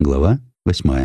Глава 8.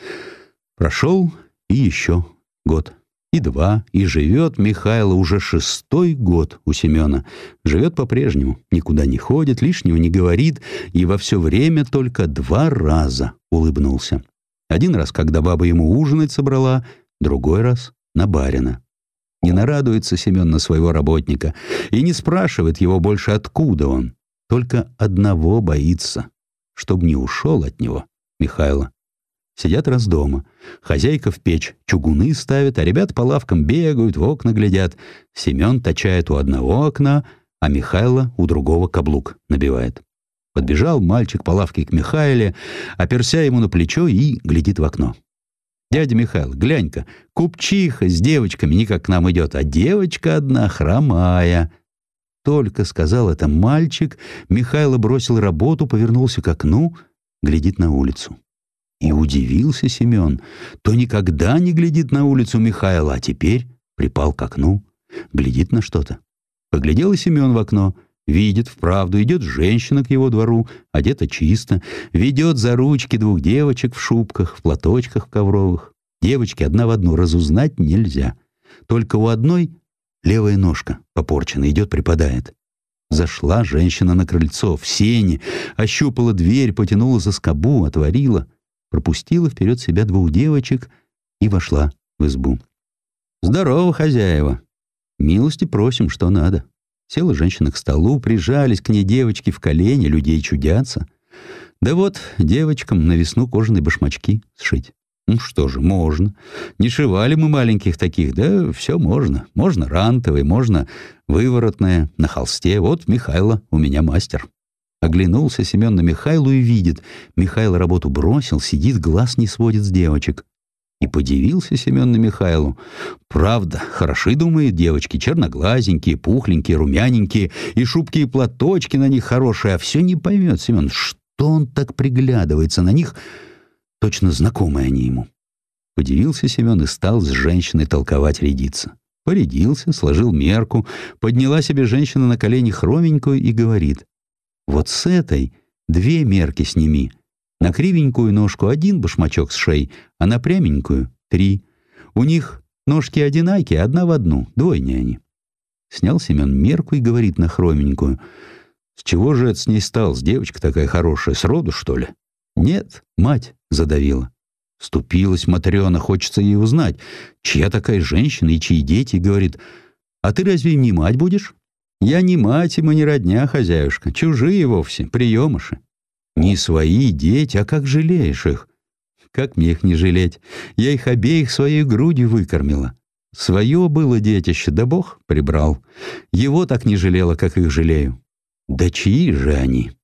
Прошел и еще год, и два, и живет Михайло уже 6-й год у Семена. Живет по-прежнему, никуда не ходит, лишнего не говорит, и во все время только 2 раза улыбнулся. Один раз, когда баба ему ужинать собрала, другой раз на барина. Не нарадуется Семен на своего работника и не спрашивает его больше, откуда он. Только одного боится, чтоб не ушел от него Михайло. Сидят раз дома. Хозяйка в печь чугуны ставит, а ребят по лавкам бегают, в окна глядят. Семен точает у одного окна, а Михайло у другого каблук набивает. Подбежал мальчик по лавке к Михайле, оперся ему на плечо и глядит в окно. «Дядя Михаил, глянь-ка, купчиха с девочками никак к нам идет, а девочка одна хромая». Только сказал это мальчик, Михайло бросил работу, повернулся к окну, глядит на улицу. И удивился Семен. То никогда не глядит на улицу Михайло, а теперь припал к окну, глядит на что-то. Поглядел и Семен в окно. Видит, вправду идет женщина к его двору, одета чисто, ведет за ручки 2 девочек в шубках, в платочках ковровых. Девочки одна в одну, разузнать нельзя. Только у одной левая ножка попорчена, идет, припадает. Зашла женщина на крыльцо, в сени, ощупала дверь, потянула за скобу, отворила, пропустила вперед себя 2 девочек и вошла в избу. «Здорово, хозяева! Милости просим, что надо». Села женщина к столу, прижались к ней девочки в колени, людей чудятся. Да вот девочкам на весну кожаные башмачки сшить. Ну что же, можно. Не шивали мы маленьких таких, да все можно. Можно рантовые, можно выворотные, на холсте. Вот Михайло у меня мастер. Оглянулся Семен на Михайлу и видит. Михайло работу бросил, сидит, глаз не сводит с девочек. И подивился Семен на Михайлу. Правда, хороши, думает, девочки, черноглазенькие, пухленькие, румяненькие, и шубки и платочки на них хорошие, а все не поймет Семен, что он так приглядывается на них, точно знакомые они ему. Подивился Семен и стал с женщиной толковать, рядиться. Порядился, сложил мерку, подняла себе женщина на колени хроменькую и говорит: «Вот с этой 2 мерки сними. На кривенькую ножку 1 башмачок с шеи, а на пряменькую 3. У них ножки одинакие, одна в одну, двойня они». Снял Семен мерку и говорит на хроменькую: «С чего же это с ней стал? С девочка такая хорошая, сроду, что ли?» «Нет, мать задавила». Вступилась Матрена, хочется ей узнать, чья такая женщина и чьи дети, и говорит: «А ты разве им не мать будешь?» «Я не мать, и мы не родня, хозяюшка, чужие вовсе, приемыши». «Не свои дети, а как жалеешь их?» «Как мне их не жалеть? Я их обеих своей грудью выкормила. Свое было детище, да Бог прибрал. Его так не жалела, как их жалею». «Да чьи же они?»